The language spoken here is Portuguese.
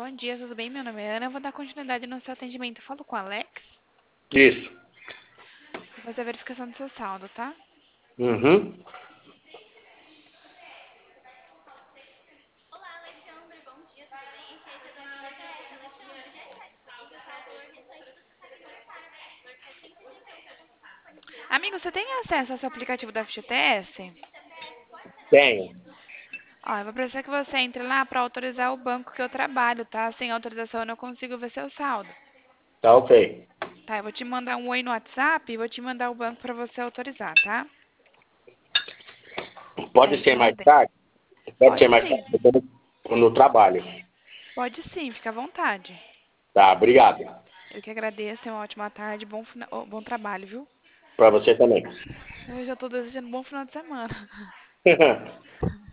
Bom dia, tudo bem? Meu nome é Ana. Eu vou dar continuidade no seu atendimento. Eu falo com o Alex. Isso. Vou fazer a verificação do seu saldo, tá? Uhum. Amigo, você tem acesso ao seu aplicativo da FGTS? Tenho. Ó, eu vou precisar que você entre lá para autorizar o banco que eu trabalho, tá? Sem autorização eu não consigo ver seu saldo. Tá ok. Tá, eu vou te mandar um oi no WhatsApp e vou te mandar o banco para você autorizar, tá? Pode Aí ser te mais mandei. tarde? Pode ser Pode mais sim. tarde, eu tô no trabalho. Pode sim, fica à vontade. Tá, obrigado. Eu que agradeço, tenha uma ótima tarde, bom trabalho, viu? Para você também. Eu já tô desejando um bom final de semana.